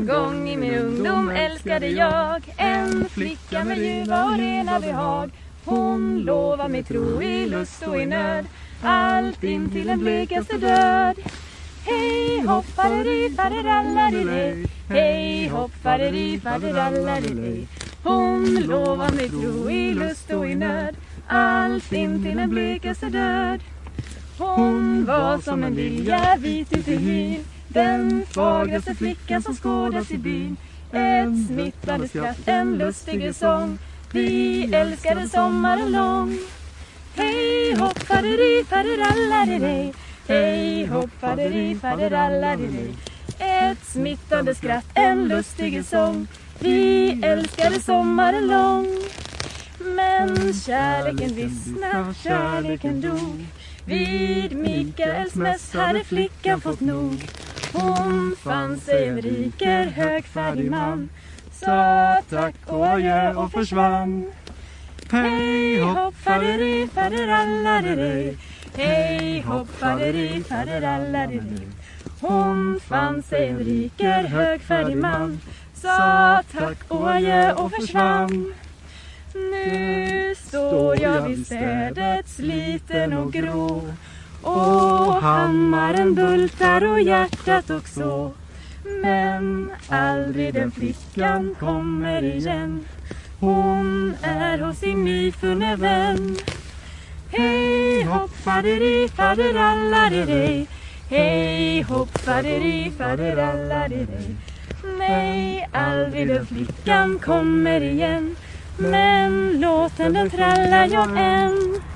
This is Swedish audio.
En gång i min ungdom älskade jag en flicka med ljuva och rena behag. Hon lovar mig tro i lust och i nöd, allt in till den blekaste död. Hej hopp faderi faderalladidej, hej hopp faderi faderalladidej. Hon lovar mig tro i lust och i nöd, allt in till den blekaste död. Hon var som en lilja vit ut i hyn, den fagraste flickan som skådas i byn. Ett smittande skratt, en lustig sång, vi älskade sommaren lång. Hej hopp faderi faderalladidej, hej hopp faderi faderalladidej. Ett smittande skratt, en lustig sång, vi älskade sommaren lång. Men kärleken vissna, kärleken dog. Vid Mikaels mäss hade flickan fått nog. Hon fann sig en riker högfärdig man, sa tack och adjö och försvann. Hej hopp faderi faderalladidej, hej hopp faderi faderalladidej. Hon fann sig en riker högfärdig man, sa tack och adjö och försvann. Nu står jag vid städet sliten och grå, och hammaren bultar och hjärtat också. Men aldrig den flickan kommer igen, hon är hos sin nyfunne vän. Hej hopp faderi faderalladidej, hej hopp faderi faderalladidej. Nej, aldrig den flickan kommer igen, men låten den trallar jag än.